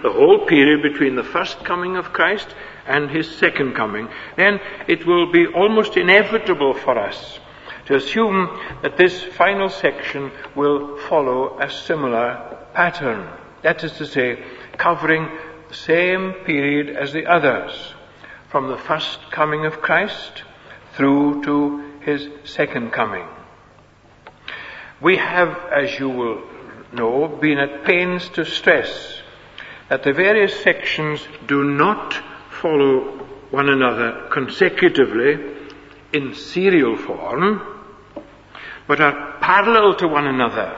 the whole period between the first coming of Christ and his second coming, then it will be almost inevitable for us to assume that this final section will follow a similar pattern. That is to say, covering the same period as the others, from the first coming of Christ through to his second coming. We have, as you will know, been at pains to stress that the various sections do not follow one another consecutively in serial form, but are parallel to one another,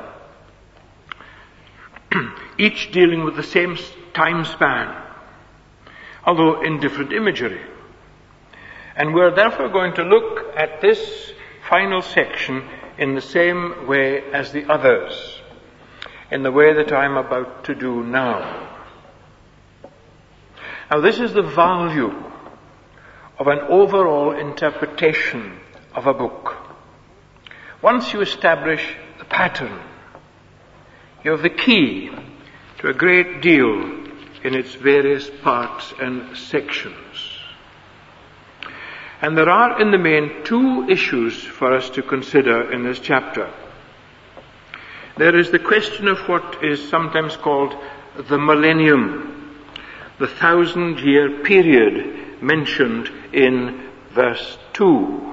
each dealing with the same time span, although in different imagery. And we're therefore going to look at this final section in the same way as the others, in the way that I'm about to do now. Now, this is the value of an overall interpretation of a book. Once you establish the pattern, you have the key to a great deal in its various parts and sections. And there are, in the main, two issues for us to consider in this chapter. There is the question of what is sometimes called the millennium, the 1,000-year period mentioned in verse 2.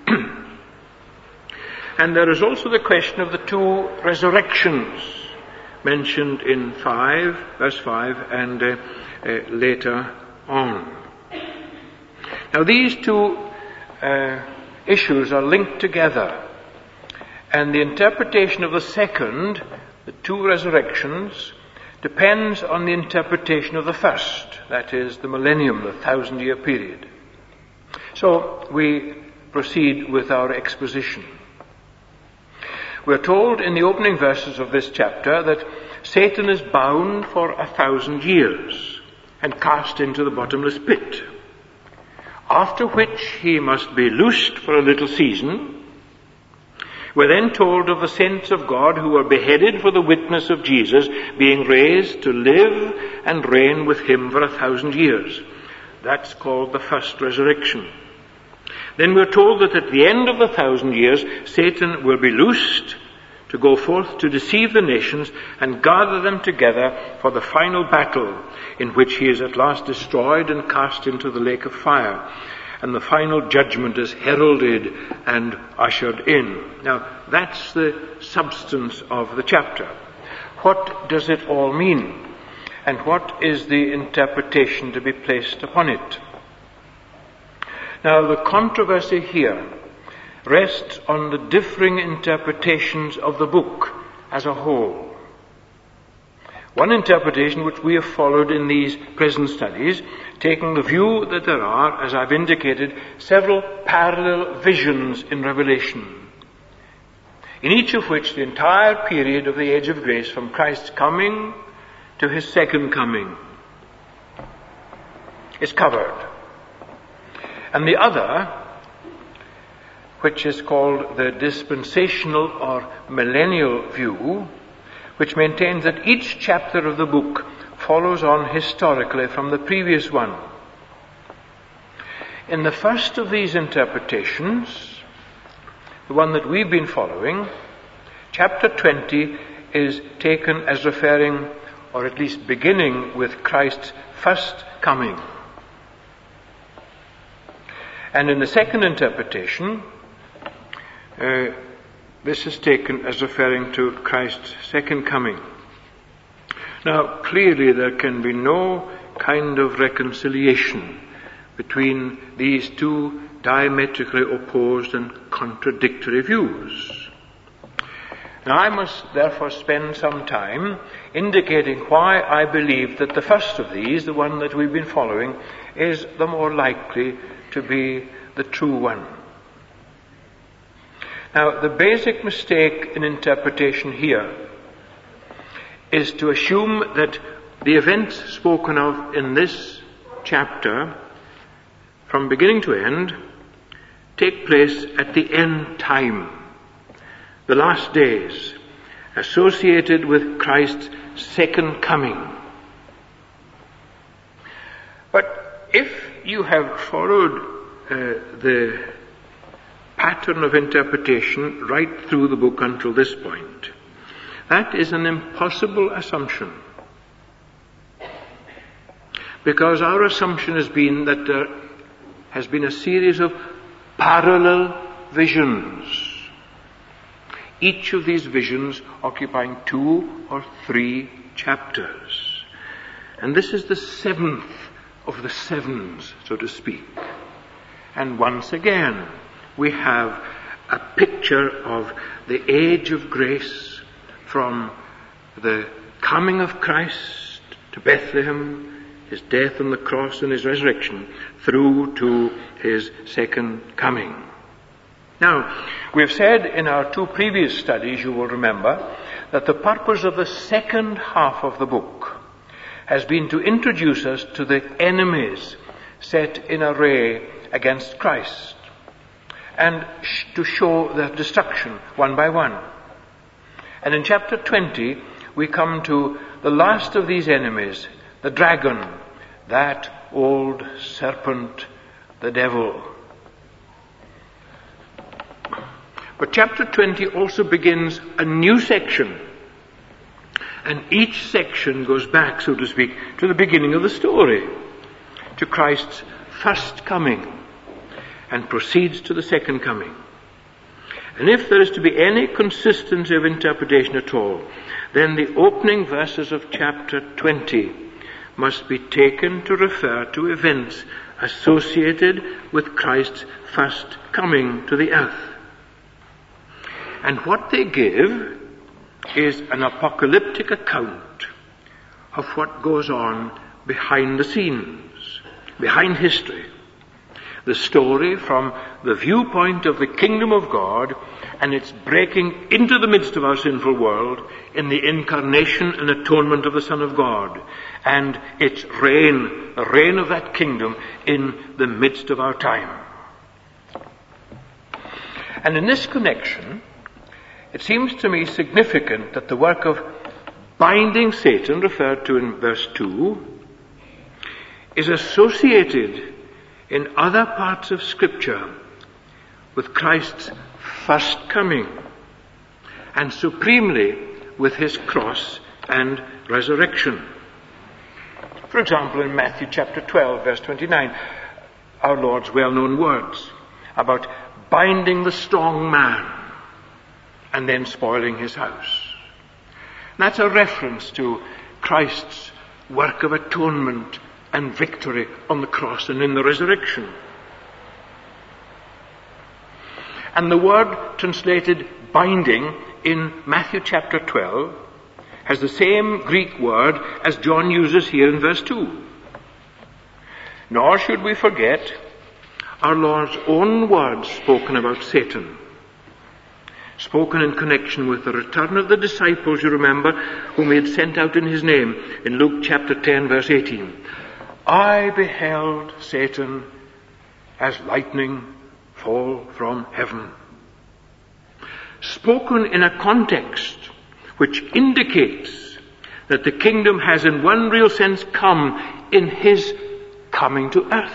And there is also the question of the two resurrections mentioned in verse 5, and later on. Now, these two issues are linked together, and the interpretation of the second, the two resurrections, depends on the interpretation of the first, that is, the millennium, the 1,000-year period. So, we proceed with our exposition. We're told in the opening verses of this chapter that Satan is bound for 1,000 years and cast into the bottomless pit, after which he must be loosed for a little season. We're then told of the saints of God who were beheaded for the witness of Jesus, being raised to live and reign with him for 1,000 years. That's called the first resurrection. Then we're told that at the end of the 1,000 years, Satan will be loosed to go forth to deceive the nations and gather them together for the final battle, in which he is at last destroyed and cast into the lake of fire. And the final judgment is heralded and ushered in. Now, that's the substance of the chapter. What does it all mean? And what is the interpretation to be placed upon it? Now, the controversy here rests on the differing interpretations of the book as a whole. One interpretation which we have followed in these present studies, taking the view that there are, as I've indicated, several parallel visions in Revelation, in each of which the entire period of the age of grace, from Christ's coming to his second coming, is covered. And the other, which is called the dispensational or millennial view, which maintains that each chapter of the book follows on historically from the previous one. In the first of these interpretations, the one that we've been following, chapter 20 is taken as referring, or at least beginning, with Christ's first coming. And in the second interpretation, this is taken as referring to Christ's second coming. Now, clearly there can be no kind of reconciliation between these two diametrically opposed and contradictory views. Now, I must therefore spend some time indicating why I believe that the first of these, the one that we've been following, is the more likely to be the true one. Now, the basic mistake in interpretation here is to assume that the events spoken of in this chapter, from beginning to end, take place at the end time, the last days, associated with Christ's second coming. But if you have followed the pattern of interpretation right through the book until this point, that is an impossible assumption. Because our assumption has been that there has been a series of parallel visions. Each of these visions occupying 2 or 3 chapters. And this is the 7th of the 7s, so to speak. And once again, we have a picture of the age of grace from the coming of Christ to Bethlehem, his death on the cross and his resurrection, through to his second coming. Now, we've said in our 2 previous studies, you will remember, that the purpose of the second half of the book has been to introduce us to the enemies set in array against Christ, and to show their destruction one by one. And in chapter 20, we come to the last of these enemies, the dragon, that old serpent, the devil. But chapter 20 also begins a new section. And each section goes back, so to speak, to the beginning of the story, to Christ's first coming, and proceeds to the second coming. And if there is to be any consistency of interpretation at all, then the opening verses of chapter 20 must be taken to refer to events associated with Christ's first coming to the earth. And what they give is an apocalyptic account of what goes on behind the scenes, behind history. The story from the viewpoint of the kingdom of God and its breaking into the midst of our sinful world in the incarnation and atonement of the Son of God, and its reign, the reign of that kingdom in the midst of our time. And in this connection, it seems to me significant that the work of binding Satan, referred to in verse 2, is associated in other parts of Scripture with Christ's first coming, and supremely with his cross and resurrection. For example, in Matthew chapter 12, verse 29, our Lord's well-known words about binding the strong man and then spoiling his house. That's a reference to Christ's work of atonement and victory on the cross and in the resurrection. And the word translated binding in Matthew chapter 12 has the same Greek word as John uses here in verse 2. Nor should we forget our Lord's own words spoken about Satan, spoken in connection with the return of the disciples, you remember, whom he had sent out in his name in Luke chapter 10, verse 18. I beheld Satan as lightning fall from heaven. Spoken in a context which indicates that the kingdom has in one real sense come in his coming to earth.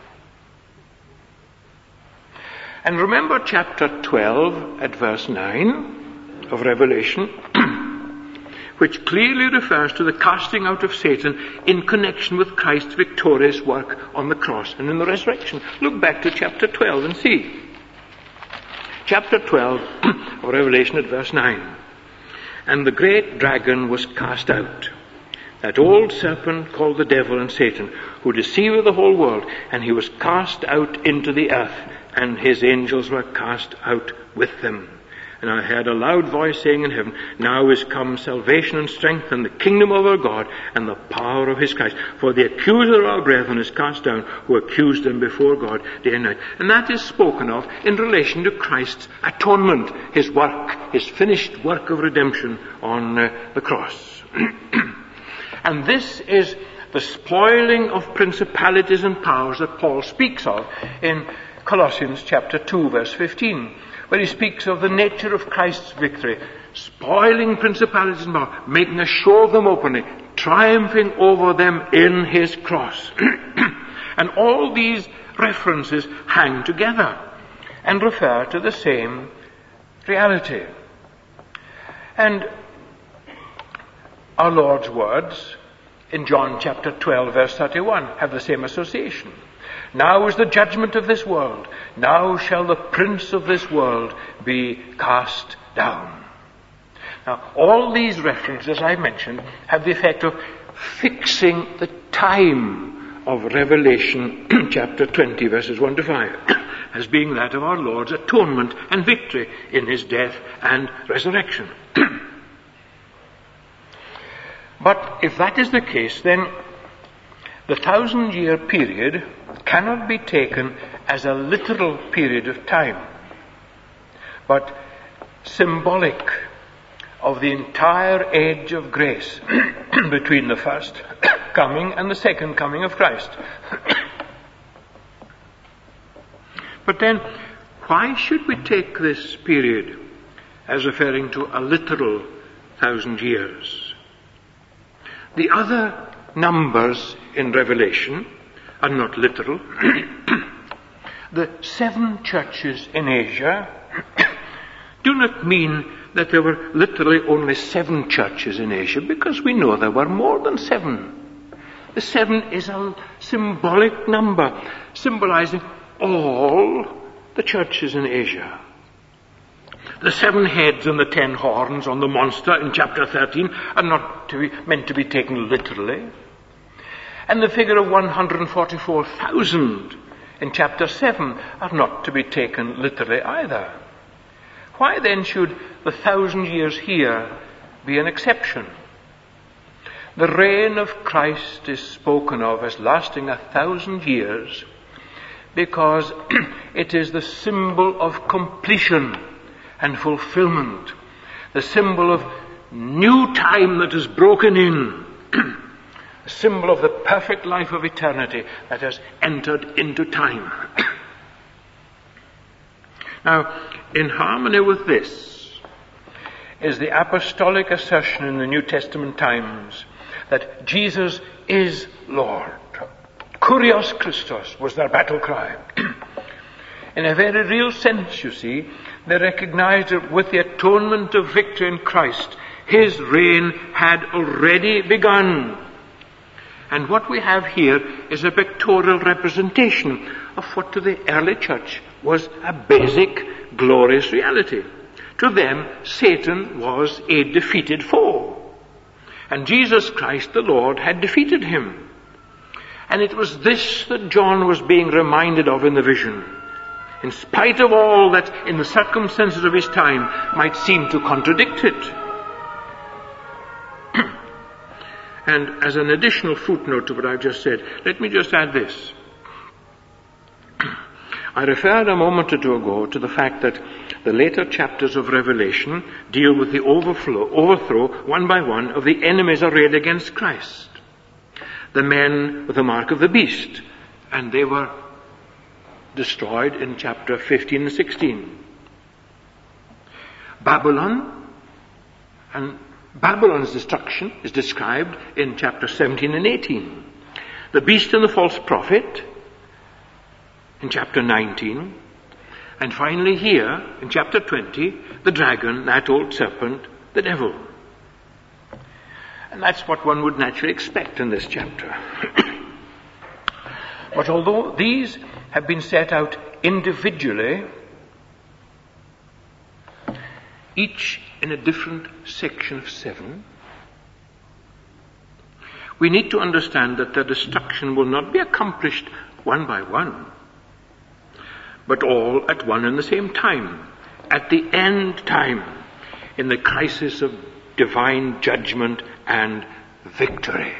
And remember chapter 12 at verse 9 of Revelation, which clearly refers to the casting out of Satan in connection with Christ's victorious work on the cross and in the resurrection. Look back to chapter 12 and see. Chapter 12 of Revelation at verse 9. And the great dragon was cast out, that old serpent called the devil and Satan, who deceiveth the whole world, and he was cast out into the earth, and his angels were cast out with them. And I heard a loud voice saying in heaven, now is come salvation and strength and the kingdom of our God and the power of his Christ. For the accuser of our brethren is cast down, who accused them before God day and night. And that is spoken of in relation to Christ's atonement, his work, his finished work of redemption on the cross. And this is the spoiling of principalities and powers that Paul speaks of in Colossians chapter 2, verse 15. Where he speaks of the nature of Christ's victory, spoiling principalities and powers, making a show of them openly, triumphing over them in his cross. And all these references hang together and refer to the same reality. And our Lord's words in John chapter 12 verse 31 have the same association. Now is the judgment of this world. Now shall the prince of this world be cast down. Now, all these references I mentioned have the effect of fixing the time of Revelation chapter 20 verses 1 to 5 as being that of our Lord's atonement and victory in his death and resurrection. But if that is the case, then the 1,000-year period cannot be taken as a literal period of time, but symbolic of the entire age of grace between the first coming and the second coming of Christ. But then, why should we take this period as referring to a literal 1,000 years? The other numbers in Revelation are not literal. The 7 churches in Asia do not mean that there were literally only 7 churches in Asia, because we know there were more than 7. The 7 is a symbolic number, symbolizing all the churches in Asia. The 7 heads and the 10 horns on the monster in chapter 13 are not meant to be taken literally. And the figure of 144,000 in chapter 7 are not to be taken literally either. Why then should the 1,000 years here be an exception? The reign of Christ is spoken of as lasting 1,000 years because it is the symbol of completion and fulfillment, the symbol of new time that is broken in, a symbol of the perfect life of eternity that has entered into time. Now, in harmony with this is the apostolic assertion in the New Testament times that Jesus is Lord. Kurios Christos was their battle cry. In a very real sense, you see, they recognized that with the atonement of victory in Christ, his reign had already begun. And what we have here is a pictorial representation of what to the early church was a basic, glorious reality. To them, Satan was a defeated foe. And Jesus Christ, the Lord, had defeated him. And it was this that John was being reminded of in the vision, in spite of all that in the circumstances of his time might seem to contradict it. And as an additional footnote to what I've just said, let me just add this. I referred a moment or two ago to the fact that the later chapters of Revelation deal with the overthrow, one by one, of the enemies arrayed against Christ. The men with the mark of the beast, and they were destroyed in chapter 15 and 16. Babylon, and Babylon's destruction is described in chapter 17 and 18. The beast and the false prophet in chapter 19. And finally here, in chapter 20, the dragon, that old serpent, the devil. And that's what one would naturally expect in this chapter. But although these have been set out individually, each in a different section of 7, we need to understand that their destruction will not be accomplished one by one, but all at one and the same time, at the end time, in the crisis of divine judgment and victory.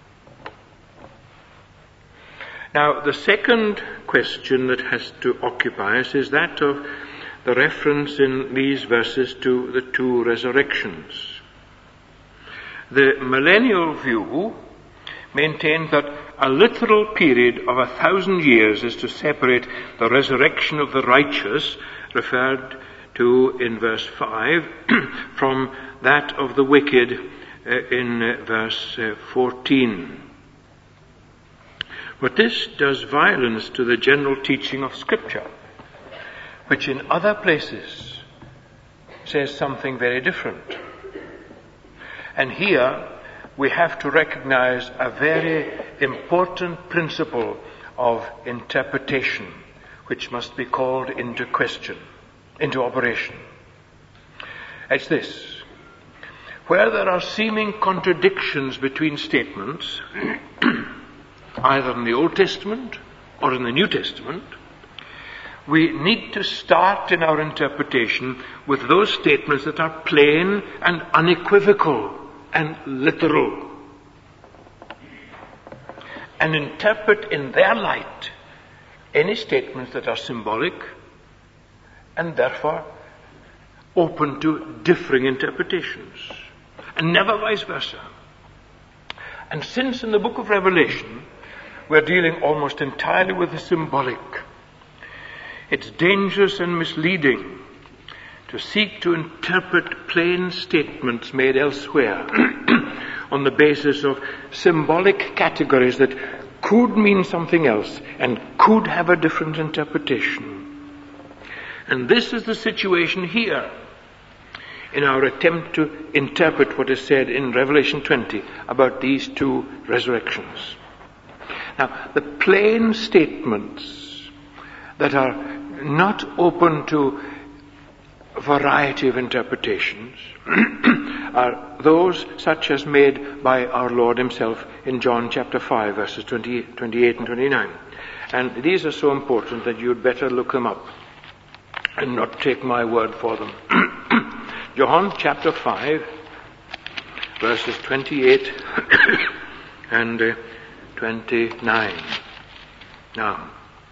Now, the second question that has to occupy us is that of the reference in these verses to the 2 resurrections. The millennial view maintains that a literal period of 1,000 years is to separate the resurrection of the righteous, referred to in verse 5, from that of the wicked in verse 14. But this does violence to the general teaching of Scripture, which in other places says something very different. And here we have to recognize a very important principle of interpretation, which must be called into question, into operation. It's this. Where there are seeming contradictions between statements, either in the Old Testament or in the New Testament, we need to start in our interpretation with those statements that are plain and unequivocal and literal, and interpret in their light any statements that are symbolic and therefore open to differing interpretations, and never vice versa. And since in the book of Revelation we're dealing almost entirely with the symbolic, it's dangerous and misleading to seek to interpret plain statements made elsewhere on the basis of symbolic categories that could mean something else and could have a different interpretation. And this is the situation here in our attempt to interpret what is said in Revelation 20 about these two resurrections. Now, the plain statements that are not open to a variety of interpretations are those such as made by our Lord himself in John chapter 5, verses 28 and 29. And these are so important that you'd better look them up and not take my word for them. John chapter 5, verses 28 and 29. Now,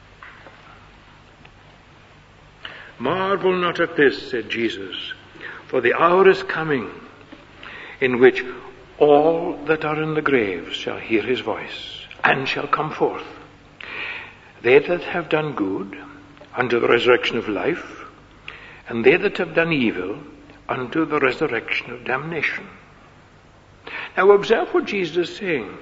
marvel not at this, said Jesus, for the hour is coming in which all that are in the graves shall hear his voice and shall come forth. They that have done good unto the resurrection of life, and they that have done evil unto the resurrection of damnation. Now observe what Jesus is saying.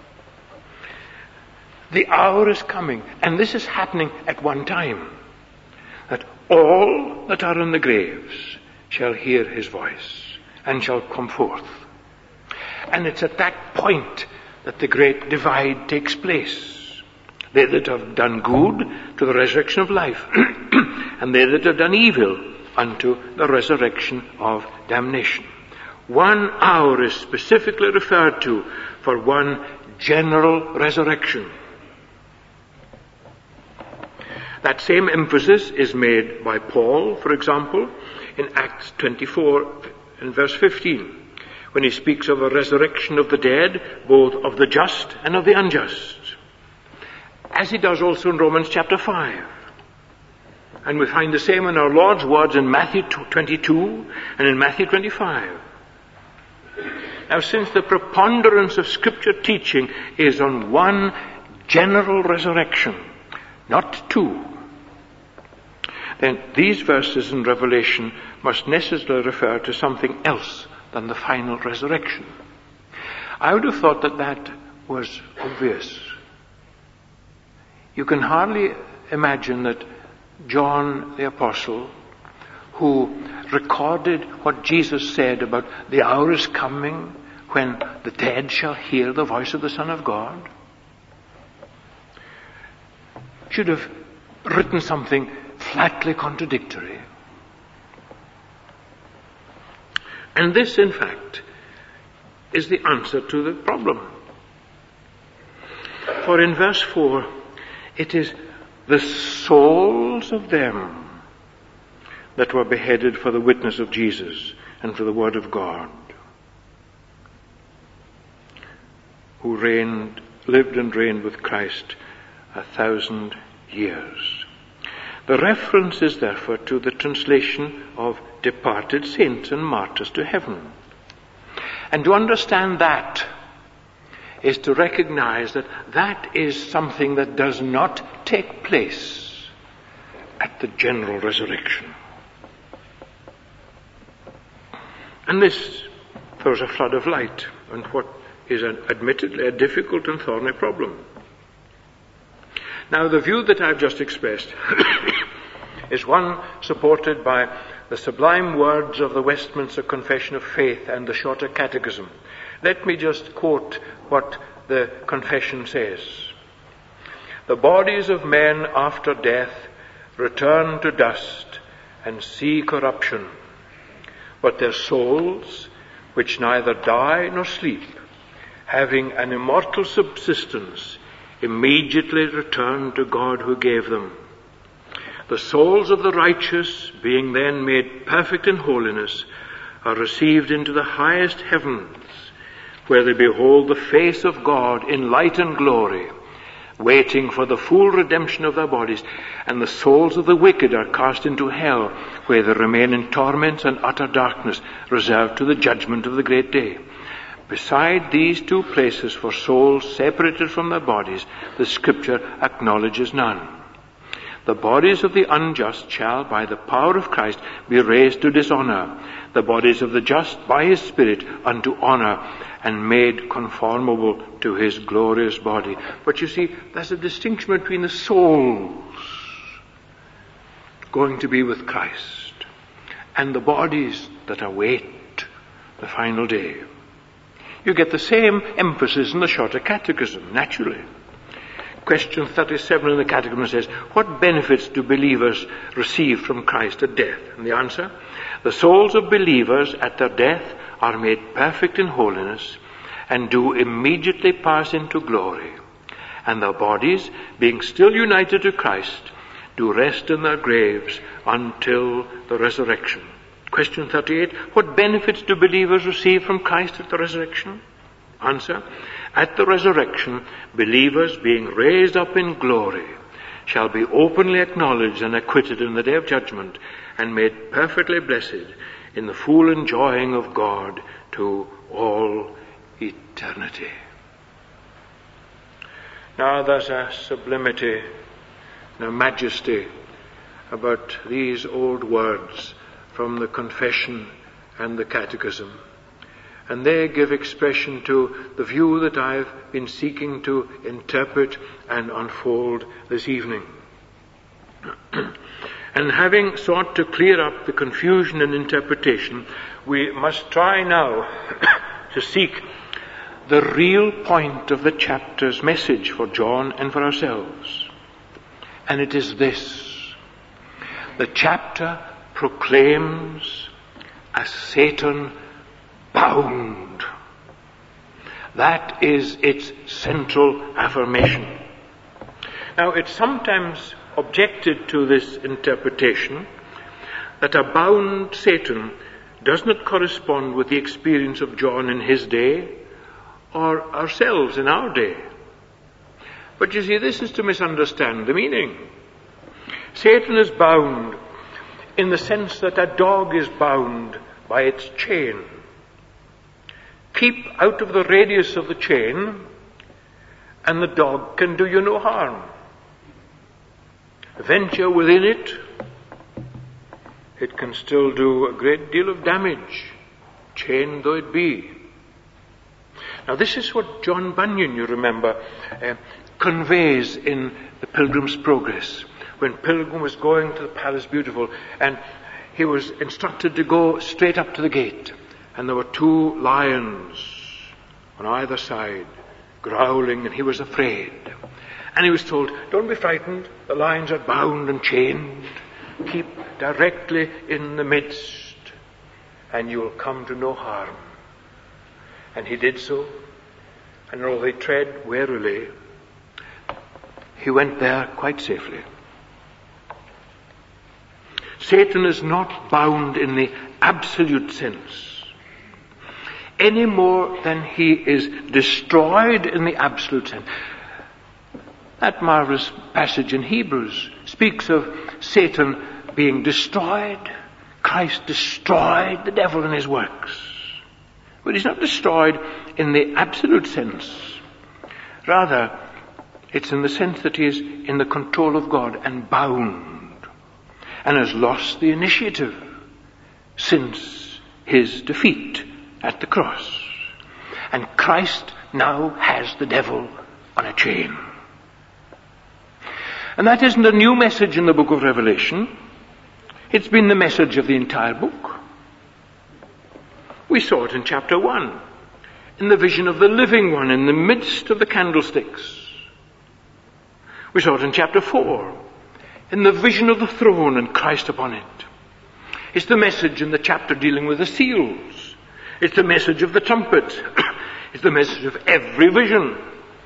The hour is coming, and this is happening at one time, that all that are in the graves shall hear his voice and shall come forth. And it's at that point that the great divide takes place. They that have done good to the resurrection of life, and they that have done evil unto the resurrection of damnation. 1 hour is specifically referred to for one general resurrection. That same emphasis is made by Paul, for example, in Acts 24 and verse 15, when he speaks of a resurrection of the dead, both of the just and of the unjust, as he does also in Romans chapter 5. And we find the same in our Lord's words in Matthew 22 and in Matthew 25. Now, since the preponderance of Scripture teaching is on one general resurrection, not two, then these verses in Revelation must necessarily refer to something else than the final resurrection. I would have thought that that was obvious. You can hardly imagine that John the Apostle, who recorded what Jesus said about the hour is coming when the dead shall hear the voice of the Son of God, should have written something flatly contradictory. And this, in fact, is the answer to the problem. For in verse 4, it is the souls of them that were beheaded for the witness of Jesus and for the word of God, who lived and reigned with Christ 1,000 years. The reference is therefore to the translation of departed saints and martyrs to heaven. And to understand that is to recognize that that is something that does not take place at the general resurrection. And this throws a flood of light on what is admittedly a difficult and thorny problem. Now, the view that I've just expressed is one supported by the sublime words of the Westminster Confession of Faith and the Shorter Catechism. Let me just quote what the confession says. The bodies of men after death return to dust and see corruption, but their souls, which neither die nor sleep, having an immortal subsistence, immediately return to God who gave them. The souls of the righteous, being then made perfect in holiness, are received into the highest heavens, where they behold the face of God in light and glory, waiting for the full redemption of their bodies. And the souls of the wicked are cast into hell, where they remain in torments and utter darkness, reserved to the judgment of the great day. Beside these two places for souls separated from their bodies, the Scripture acknowledges none. The bodies of the unjust shall, by the power of Christ, be raised to dishonor. The bodies of the just, by his Spirit, unto honor, and made conformable to his glorious body. But you see, there's a distinction between the souls going to be with Christ and the bodies that await the final day. You get the same emphasis in the Shorter Catechism, naturally. Question 37 in the Catechism says, what benefits do believers receive from Christ at death? And the answer, the souls of believers at their death are made perfect in holiness and do immediately pass into glory. And their bodies, being still united to Christ, do rest in their graves until the resurrection. Question 38, what benefits do believers receive from Christ at the resurrection? Answer, at the resurrection, believers being raised up in glory shall be openly acknowledged and acquitted in the day of judgment and made perfectly blessed in the full enjoying of God to all eternity. Now there's a sublimity and a majesty about these old words from the Confession and the Catechism. And they give expression to the view that I've been seeking to interpret and unfold this evening. And having sought to clear up the confusion in interpretation, we must try now to seek the real point of the chapter's message for John and for ourselves. And it is this. The chapter proclaims a Satan bound. That is its central affirmation. Now, it's sometimes objected to this interpretation that a bound Satan does not correspond with the experience of John in his day or ourselves in our day. But you see, this is to misunderstand the meaning. Satan is bound in the sense that a dog is bound by its chain. Keep out of the radius of the chain, and the dog can do you no harm. Venture within it, it can still do a great deal of damage, chained though it be. Now this is what John Bunyan, you remember, conveys in the Pilgrim's Progress, when Pilgrim was going to the Palace Beautiful, and he was instructed to go straight up to the gate. And there were two lions on either side, growling, and he was afraid. And he was told, don't be frightened, the lions are bound and chained. Keep directly in the midst, and you will come to no harm. And he did so, and though they tread warily, he went there quite safely. Satan is not bound in the absolute sense, any more than he is destroyed in the absolute sense. That marvelous passage in Hebrews speaks of Satan being destroyed. Christ destroyed the devil and his works. But he's not destroyed in the absolute sense. Rather, it's in the sense that he is in the control of God and bound, and has lost the initiative since his defeat at the cross. And Christ now has the devil on a chain. And that isn't a new message in the book of Revelation. It's been the message of the entire book. We saw it in chapter 1, in the vision of the living one in the midst of the candlesticks. We saw it in chapter 4, in the vision of the throne and Christ upon it. It's the message in the chapter dealing with the seals. It's the message of the trumpet. It's the message of every vision.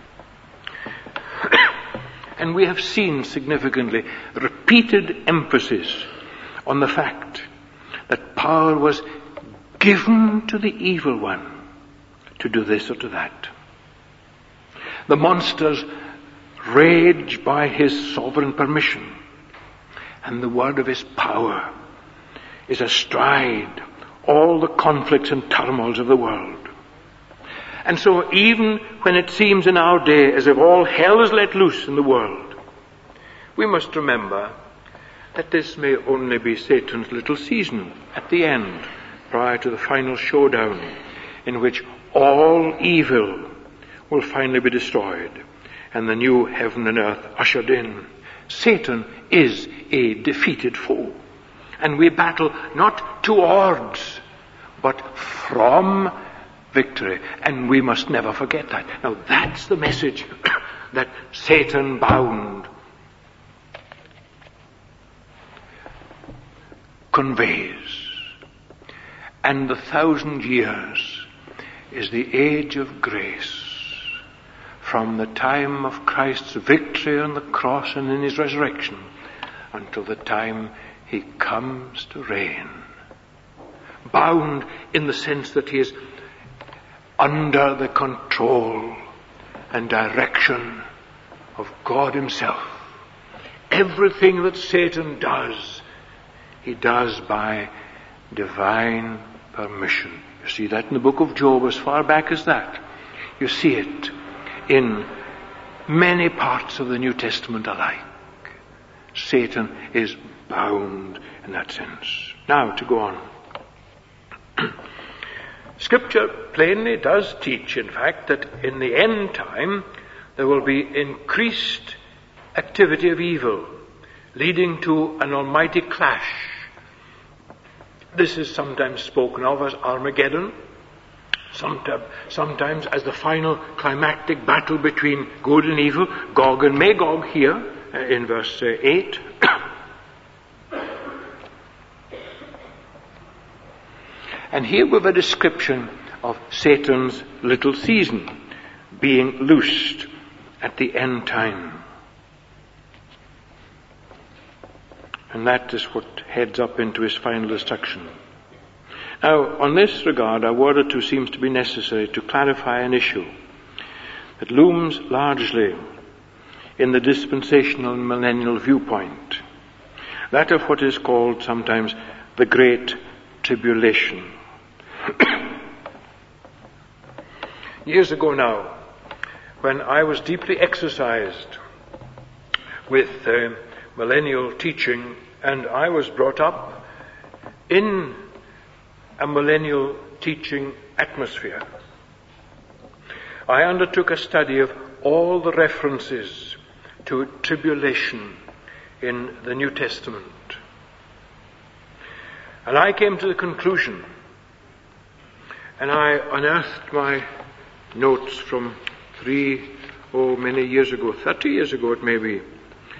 And we have seen significantly repeated emphasis on the fact that power was given to the evil one to do this or to that. The monsters rage by his sovereign permission, and the word of his power is astride all the conflicts and turmoils of the world. And so even when it seems in our day as if all hell is let loose in the world, we must remember that this may only be Satan's little season at the end, prior to the final showdown in which all evil will finally be destroyed and the new heaven and earth ushered in. Satan is a defeated foe. And we battle not towards, but from victory. And we must never forget that. Now that's the message that Satan bound conveys. And the 1,000 years is the age of grace, from the time of Christ's victory on the cross and in his resurrection until the time he comes to reign. Bound in the sense that he is under the control and direction of God himself. Everything that Satan does, he does by divine permission. You see that in the book of Job as far back as that. You see it in many parts of the New Testament alike. Satan is bound in that sense. Now to go on. Scripture plainly does teach, in fact, that in the end time there will be increased activity of evil, leading to an almighty clash. This is sometimes spoken of as Armageddon, sometimes as the final climactic battle between good and evil, Gog and Magog here in verse 8. And here we have a description of Satan's little season being loosed at the end time. And that is what heads up into his final destruction. Now, on this regard, a word or two seems to be necessary to clarify an issue that looms largely in the dispensational and millennial viewpoint, that of what is called sometimes the Great Tribulation. Years ago now, when I was deeply exercised with millennial teaching, and I was brought up in a millennial teaching atmosphere, I undertook a study of all the references to tribulation in the New Testament. And I came to the conclusion, and I unearthed my notes from many years ago, 30 years ago it may be,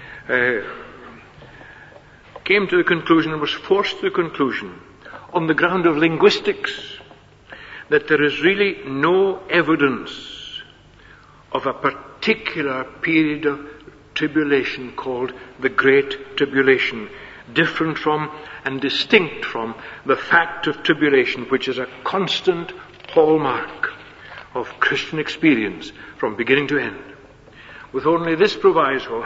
came to the conclusion and was forced to the conclusion on the ground of linguistics that there is really no evidence of a particular period of tribulation called the Great Tribulation, different from and distinct from the fact of tribulation, which is a constant hallmark of Christian experience from beginning to end, with only this proviso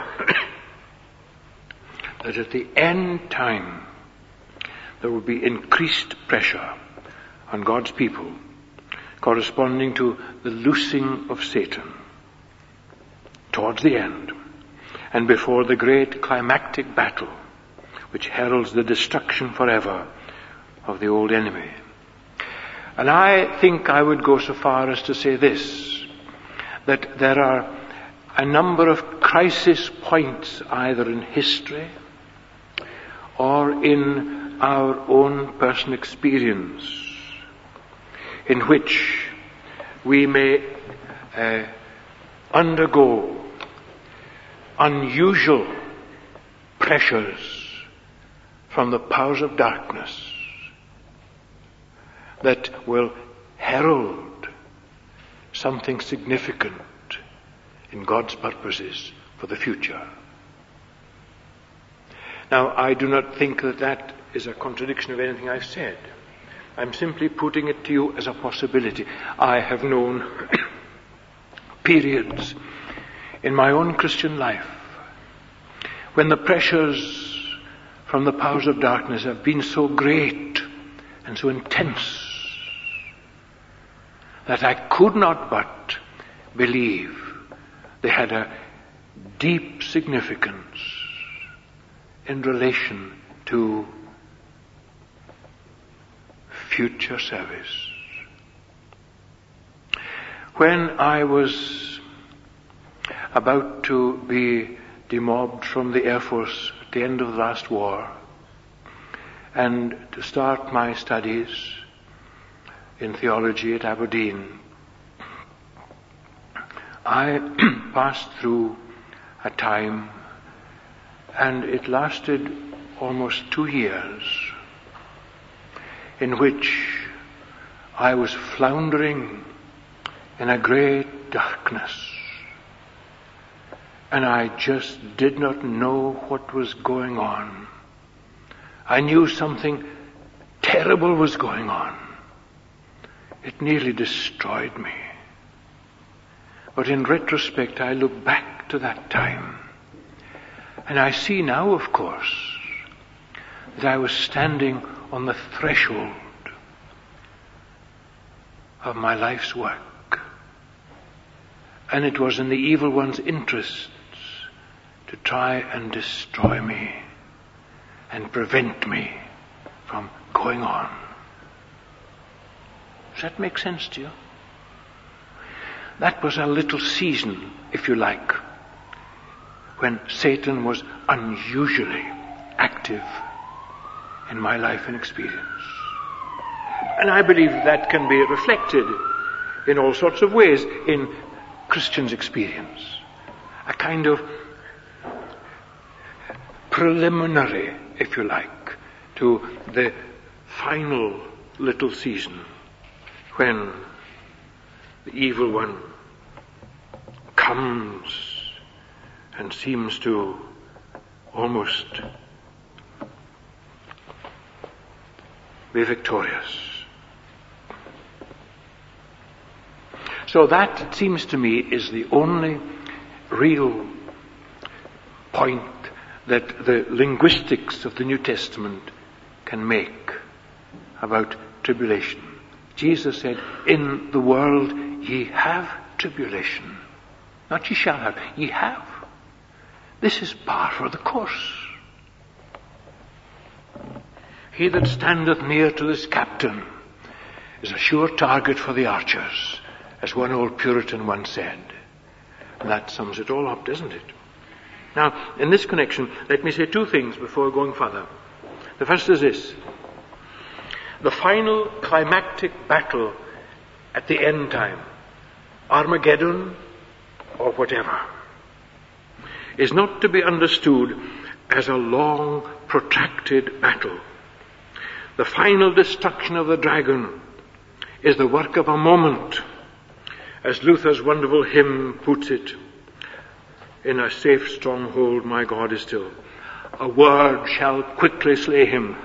that at the end time there will be increased pressure on God's people, corresponding to the loosing of Satan towards the end and before the great climactic battle which heralds the destruction forever of the old enemy. And I think I would go so far as to say this, that there are a number of crisis points either in history or in our own personal experience in which we may undergo unusual pressures from the powers of darkness that will herald something significant in God's purposes for the future. Now, I do not think that that is a contradiction of anything I've said. I'm simply putting it to you as a possibility. I have known periods in my own Christian life when the pressures from the powers of darkness have been so great and so intense that I could not but believe they had a deep significance in relation to future service. When I was about to be demobbed from the Air Force at the end of the last war and to start my studies in theology at Aberdeen, I passed through a time, and it lasted almost 2 years, in which I was floundering in a great darkness, and I just did not know what was going on. I knew something terrible was going on. It nearly destroyed me. But in retrospect, I look back to that time, and I see now, of course, that I was standing on the threshold of my life's work. And it was in the evil one's interests to try and destroy me and prevent me from going on. Does that make sense to you? That was a little season, if you like, when Satan was unusually active in my life and experience. And I believe that can be reflected in all sorts of ways in Christians' experience. A kind of preliminary, if you like, to the final little season when the evil one comes and seems to almost be victorious. So that, it seems to me, is the only real point that the linguistics of the New Testament can make about tribulation. Jesus said, in the world ye have tribulation. Not ye shall have, ye have. This is par for the course. He that standeth near to this captain is a sure target for the archers, as one old Puritan once said. And that sums it all up, doesn't it? Now, in this connection, let me say 2 things before going further. The first is this. The final climactic battle at the end time, Armageddon or whatever, is not to be understood as a long, protracted battle. The final destruction of the dragon is the work of a moment, as Luther's wonderful hymn puts it, in a safe stronghold my God is still. A word shall quickly slay him.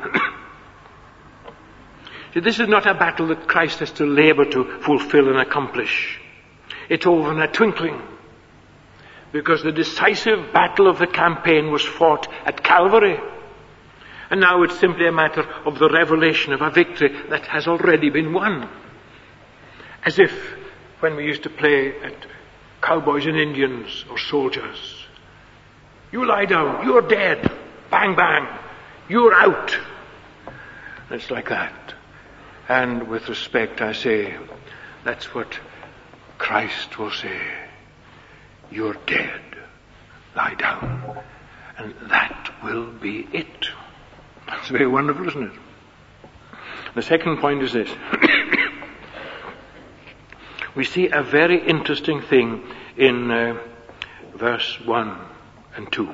See, this is not a battle that Christ has to labor to fulfill and accomplish. It's over in a twinkling. Because the decisive battle of the campaign was fought at Calvary. And now it's simply a matter of the revelation of a victory that has already been won. As if when we used to play at cowboys and Indians or soldiers, you lie down, you're dead, bang bang, you're out. And it's like that. And with respect I say, that's what Christ will say. You're dead. Lie down. And that will be it. That's very wonderful, isn't it? The second point is this. We see a very interesting thing in verse 1 and 2.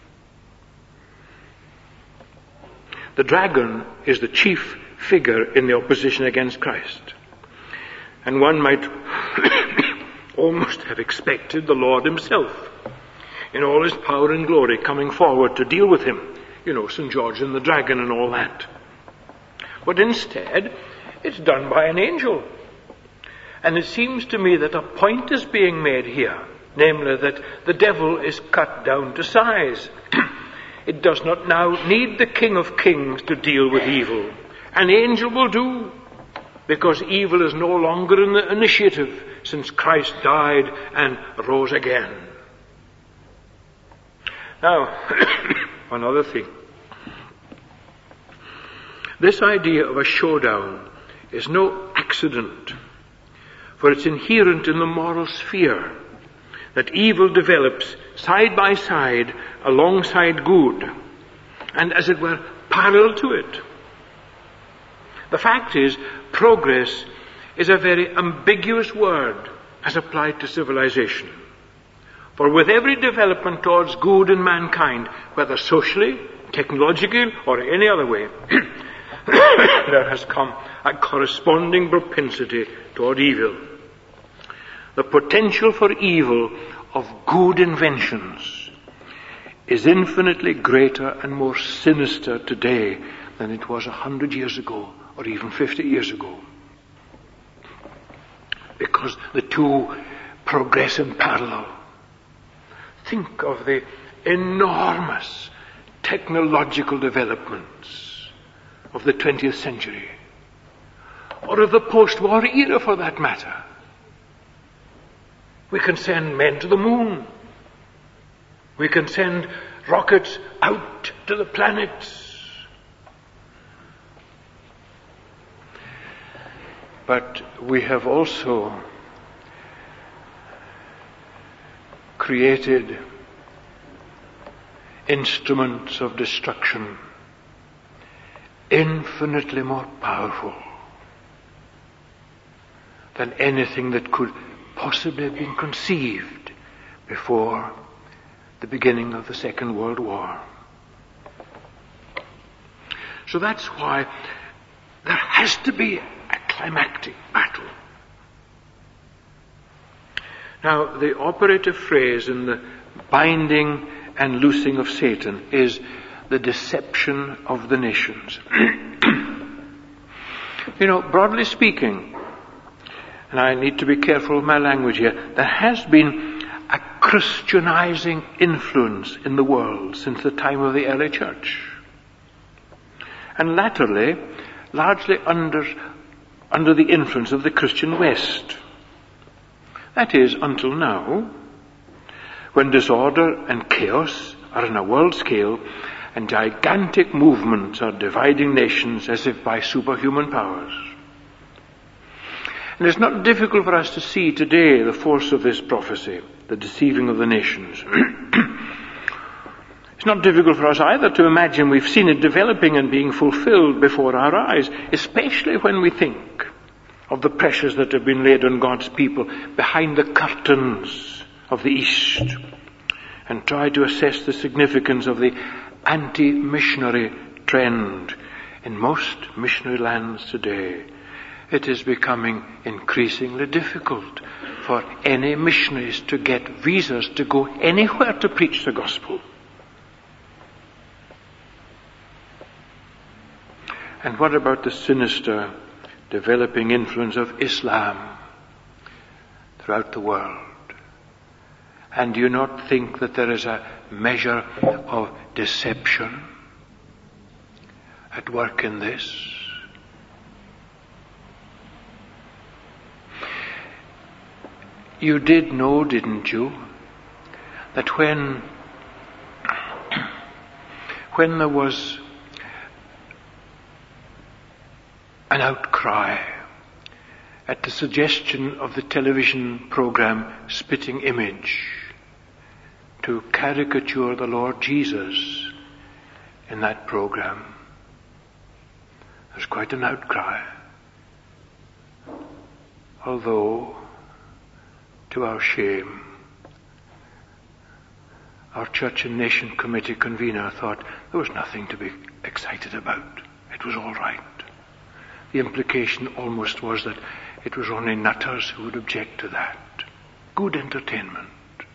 The dragon is the chief figure in the opposition against Christ. And one might almost have expected the Lord himself, in all his power and glory, coming forward to deal with him. You know, St. George and the dragon and all that. But instead, it's done by an angel. And it seems to me that a point is being made here, namely that the devil is cut down to size. It does not now need the King of Kings to deal with evil. An angel will do, because evil is no longer in the initiative since Christ died and rose again. Now, another thing. This idea of a showdown is no accident, for it's inherent in the moral sphere that evil develops side by side alongside good, and as it were parallel to it. The fact is, progress is a very ambiguous word as applied to civilization. For with every development towards good in mankind, whether socially, technologically, or any other way, there has come a corresponding propensity toward evil. The potential for evil of good inventions is infinitely greater and more sinister today than it was 100 years ago or even 50 years ago. Because the two progress in parallel. Think of the enormous technological developments of the 20th century, or of the post-war era for that matter. We can send men to the moon. We can send rockets out to the planets. But we have also created instruments of destruction infinitely more powerful than anything that could possibly have been conceived before the beginning of the Second World War. So that's why there has to be a climactic battle. Now, the operative phrase in the binding and loosing of Satan is the deception of the nations. You know, broadly speaking, and I need to be careful of my language here, there has been a Christianizing influence in the world since the time of the early church. And latterly, largely under the influence of the Christian West. That is, until now, when disorder and chaos are on a world scale and gigantic movements are dividing nations as if by superhuman powers. And it's not difficult for us to see today the force of this prophecy, the deceiving of the nations. It's not difficult for us either to imagine we've seen it developing and being fulfilled before our eyes, especially when we think of the pressures that have been laid on God's people behind the curtains of the East, and try to assess the significance of the anti-missionary trend in most missionary lands today. It is becoming increasingly difficult for any missionaries to get visas to go anywhere to preach the gospel. And what about the sinister developing influence of Islam throughout the world? And do you not think that there is a measure of deception at work in this? You did know, didn't you, that when there was an outcry at the suggestion of the television program Spitting Image to caricature the Lord Jesus in that program. There's quite an outcry. Although, to our shame, our Church and Nation Committee convener thought there was nothing to be excited about. It was all right. The implication almost was that it was only nutters who would object to that. Good entertainment.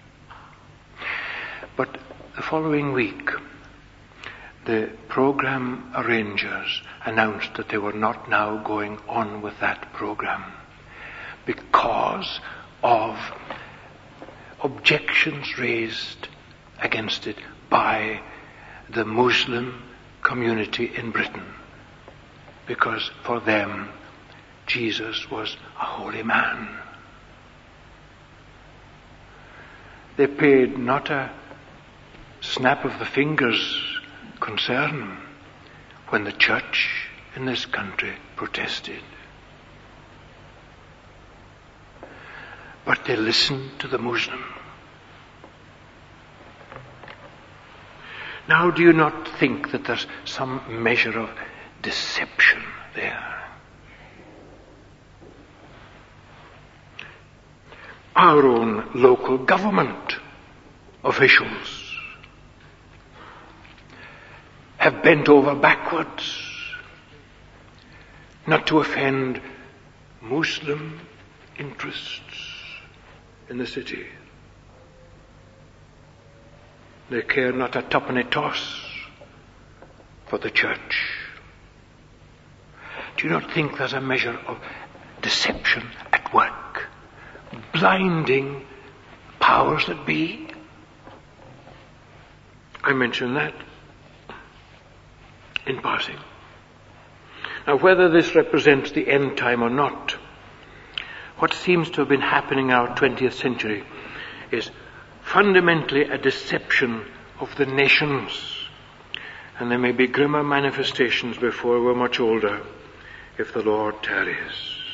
But the following week, the program arrangers announced that they were not now going on with that program because of objections raised against it by the Muslim community in Britain, because for them Jesus was a holy man. They paid not a snap of the fingers concern when the church in this country protested. But they listened to the Muslim. Now, do you not think that there's some measure of deception there? Our own local government officials have bent over backwards not to offend Muslim interests in the city. They care not a tuppenny toss for the church. Do you not think there's a measure of deception at work, blinding powers that be? I mention that in passing. Now, whether this represents the end time or not, what seems to have been happening in our 20th century is fundamentally a deception of the nations. And there may be grimmer manifestations before we're much older, if the Lord tarries.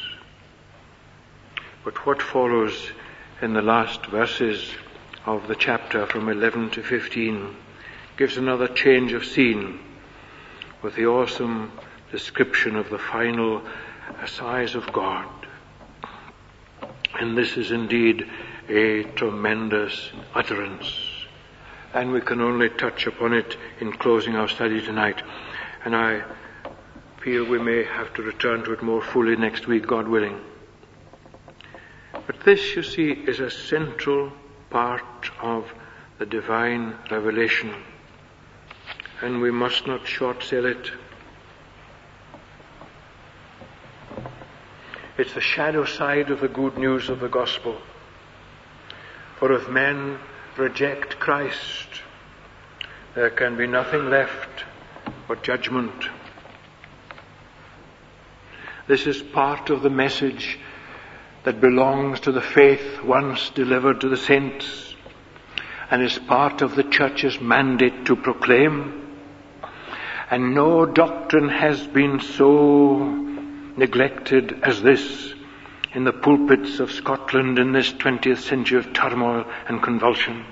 But what follows in the last verses of the chapter from 11 to 15 gives another change of scene with the awesome description of the final size of God. And this is indeed a tremendous utterance, and we can only touch upon it in closing our study tonight. And I feel we may have to return to it more fully next week, God willing. But this, you see, is a central part of the divine revelation, and we must not short sell it. It's the shadow side of the good news of the gospel. For if men reject Christ, there can be nothing left but judgment. This is part of the message that belongs to the faith once delivered to the saints, and is part of the church's mandate to proclaim. And no doctrine has been so neglected as this in the pulpits of Scotland in this 20th century of turmoil and convulsion.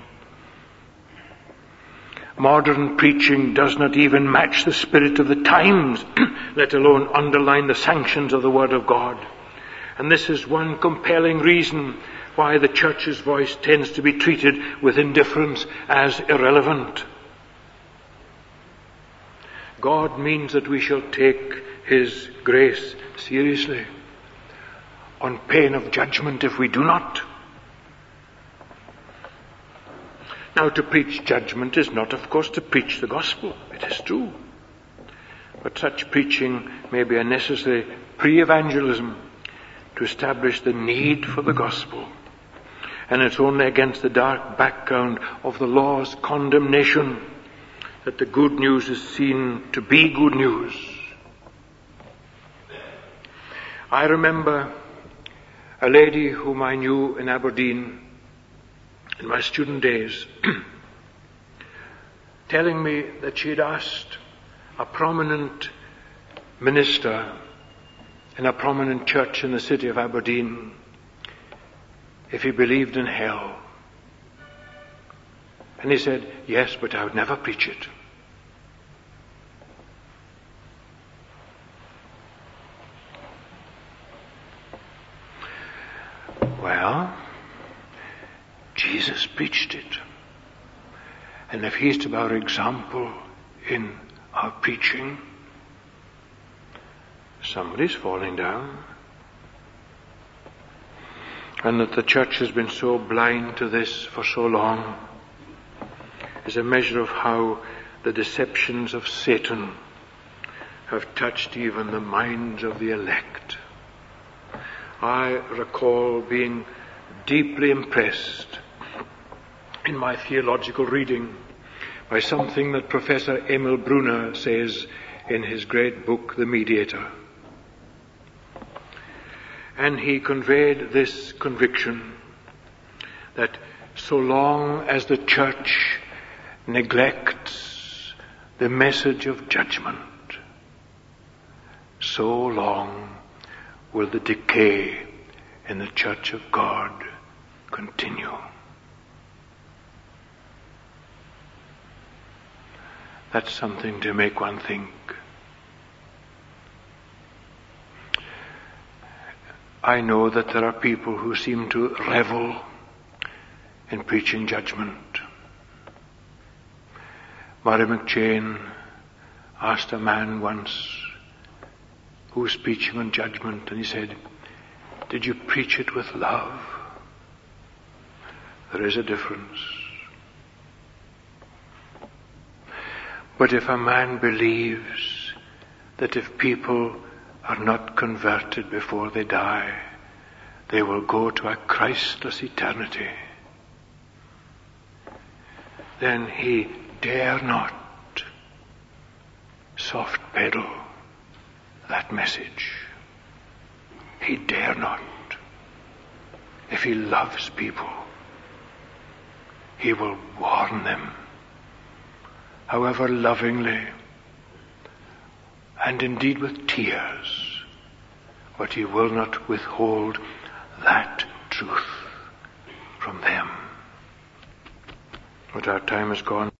Modern preaching does not even match the spirit of the times, let alone underline the sanctions of the Word of God. And this is one compelling reason why the church's voice tends to be treated with indifference as irrelevant. God means that we shall take His grace seriously, on pain of judgment if we do not. Now, to preach judgment is not, of course, to preach the gospel. It is true. But such preaching may be a necessary pre-evangelism to establish the need for the gospel. And it's only against the dark background of the law's condemnation that the good news is seen to be good news. I remember a lady whom I knew in Aberdeen in my student days telling me that she had asked a prominent minister in a prominent church in the city of Aberdeen if he believed in hell. And he said, yes, but I would never preach it. Well, Jesus preached it. And if he's to be our example in our preaching, somebody's falling down. And that the church has been so blind to this for so long is a measure of how the deceptions of Satan have touched even the minds of the elect. I recall being deeply impressed in my theological reading by something that Professor Emil Brunner says in his great book, The Mediator. And he conveyed this conviction that so long as the church neglects the message of judgment, so long will the decay in the church of God continue. That's something to make one think. I know that there are people who seem to revel in preaching judgment. Murray McCheyne asked a man once who was preaching on judgment, and he said, did you preach it with love? There is a difference. But if a man believes that if people are not converted before they die, they will go to a Christless eternity, then he dare not soft pedal that message. He dare not. If he loves people, he will warn them, however lovingly, and indeed with tears, but he will not withhold that truth from them. But our time is gone.